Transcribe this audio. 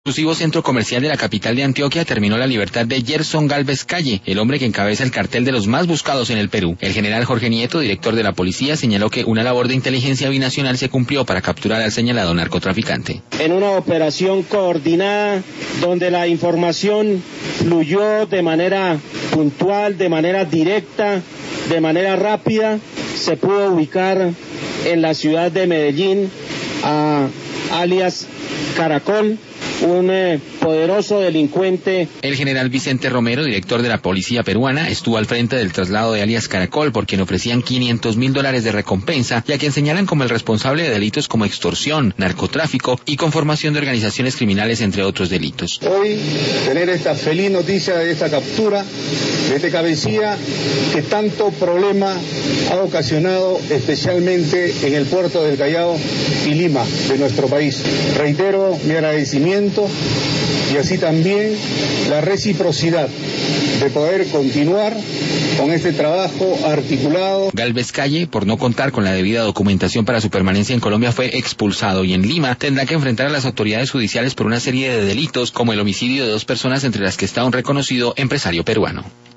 exclusivo centro comercial de la capital de Antioquia terminó la libertad de Gerson Galvez Calle, el hombre que encabeza el cartel de los más buscados en el Perú. El general Jorge Nieto, director de la policía, señaló que una labor de inteligencia binacional se cumplió para capturar al señalado narcotraficante. En una operación coordinada donde la información fluyó de manera puntual, de manera directa, de manera rápida, se pudo ubicar en la ciudad de Medellín a alias Caracol, un poderoso delincuente. El general Vicente Romero, director de la policía peruana, estuvo al frente del traslado de alias Caracol, por quien ofrecían $500.000 de recompensa y a quien señalan como el responsable de delitos como extorsión, narcotráfico y conformación de organizaciones criminales, entre otros delitos. Hoy tener esta feliz noticia de esta captura de este cabecilla que tanto problema ha ocasionado especialmente en el puerto del Callao y Lima de nuestro país. Reitero mi agradecimiento y así también la reciprocidad de poder continuar con este trabajo articulado. Galvez Calle, por no contar con la debida documentación para su permanencia en Colombia, fue expulsado y en Lima tendrá que enfrentar a las autoridades judiciales por una serie de delitos como el homicidio de 2 personas, entre las que está un reconocido empresario peruano.